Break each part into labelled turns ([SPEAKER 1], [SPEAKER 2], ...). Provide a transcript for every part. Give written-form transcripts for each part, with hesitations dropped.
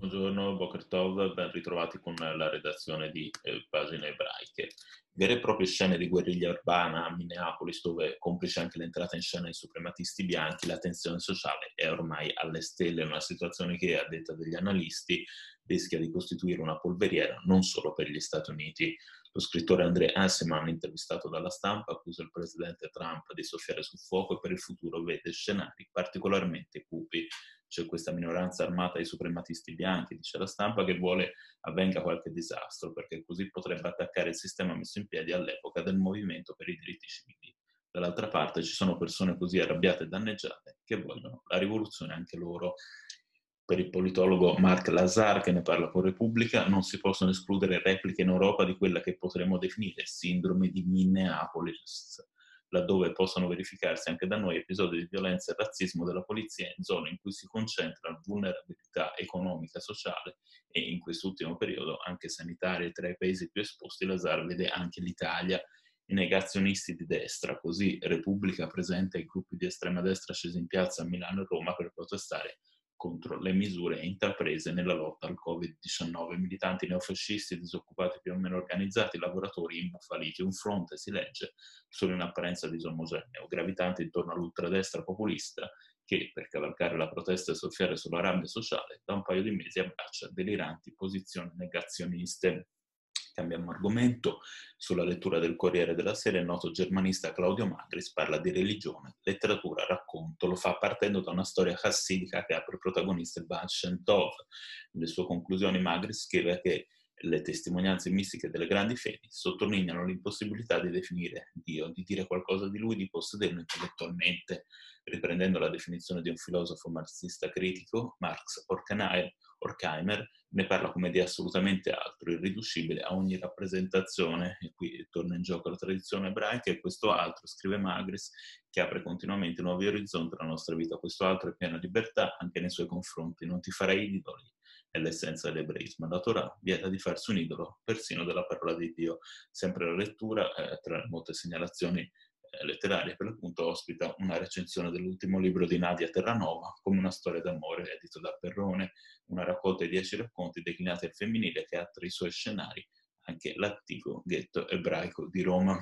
[SPEAKER 1] Buongiorno, Boker Tov, ben ritrovati con la redazione di Pagine Ebraiche. Vere e proprie scene di guerriglia urbana a Minneapolis, dove, complice anche l'entrata in scena dei suprematisti bianchi, la tensione sociale è ormai alle stelle, una situazione che, a detta degli analisti, rischia di costituire una polveriera non solo per gli Stati Uniti. Lo scrittore André Hansemann, intervistato dalla Stampa, accusa il presidente Trump di soffiare sul fuoco e per il futuro vede scenari particolarmente cupi. C'è questa minoranza armata di suprematisti bianchi, dice la Stampa, che vuole avvenga qualche disastro, perché così potrebbe attaccare il sistema messo in piedi all'epoca del movimento per i diritti civili. Dall'altra parte ci sono persone così arrabbiate e danneggiate che vogliono la rivoluzione anche loro. Per il politologo Mark Lazar, che ne parla con Repubblica, non si possono escludere repliche in Europa di quella che potremmo definire sindrome di Minneapolis, laddove possono verificarsi anche da noi episodi di violenza e razzismo della polizia in zone in cui si concentra la vulnerabilità economica e sociale e in quest'ultimo periodo anche sanitaria. Tra i paesi più esposti Lazar vede anche l'Italia. I negazionisti di destra, così Repubblica presenta i gruppi di estrema destra scesi in piazza a Milano e Roma per protestare contro le misure intraprese nella lotta al Covid-19. Militanti neofascisti, disoccupati più o meno organizzati, lavoratori imbufaliti, un fronte, si legge, solo in apparenza disomogeneo, gravitante intorno all'ultradestra populista che, per cavalcare la protesta e soffiare sulla rabbia sociale, da un paio di mesi abbraccia deliranti posizioni negazioniste. Cambiamo argomento. Sulla lettura del Corriere della Sera il noto germanista Claudio Magris parla di religione, letteratura, racconto. Lo fa partendo da una storia chassidica che ha per protagonista il Baal Shem Tov. Nelle sue conclusioni Magris scrive che le testimonianze mistiche delle grandi fedi sottolineano l'impossibilità di definire Dio, di dire qualcosa di lui, di possederlo intellettualmente. Riprendendo la definizione di un filosofo marxista critico, Marx Horkheimer ne parla come di assolutamente altro, irriducibile a ogni rappresentazione, e qui torna in gioco la tradizione ebraica, e questo altro, scrive Magris, che apre continuamente nuovi orizzonti alla nostra vita. Questo altro è pieno di libertà anche nei suoi confronti. Non ti farei idoli, è l'essenza dell'ebraismo. La Torah vieta di farsi un idolo persino della parola di Dio. Sempre la lettura, tra le molte segnalazioni letterarie, per l'appunto, ospita una recensione dell'ultimo libro di Nadia Terranova, Come una storia d'amore, edito da Perrone, una raccolta di 10 racconti declinati al femminile che ha tra i suoi scenari anche l'attivo ghetto ebraico di Roma.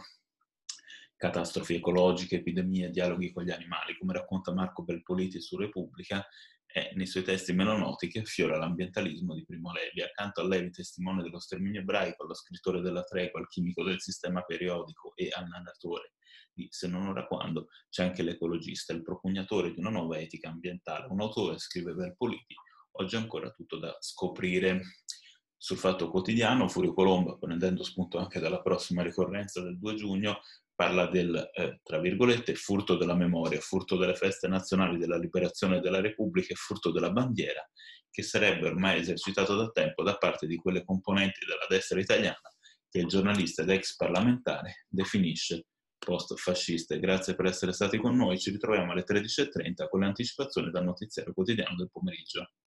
[SPEAKER 1] Catastrofi ecologiche, epidemie, dialoghi con gli animali, come racconta Marco Belpoliti su Repubblica, e nei suoi testi meno noti che affiora l'ambientalismo di Primo Levi. Accanto a Levi, testimone dello sterminio ebraico, allo scrittore della tregua, al chimico del sistema periodico e al narratore di Se non ora quando, c'è anche l'ecologista, il propugnatore di una nuova etica ambientale, un autore, scrive Belpoliti, oggi è ancora tutto da scoprire. Sul Fatto Quotidiano, Furio Colombo, prendendo spunto anche dalla prossima ricorrenza del 2 giugno, parla del, tra virgolette, furto della memoria, furto delle feste nazionali della liberazione della Repubblica e furto della bandiera, che sarebbe ormai esercitato da tempo da parte di quelle componenti della destra italiana che il giornalista ed ex parlamentare definisce post-fasciste. Grazie per essere stati con noi, ci ritroviamo alle 13:30 con le anticipazioni dal notiziario quotidiano del pomeriggio.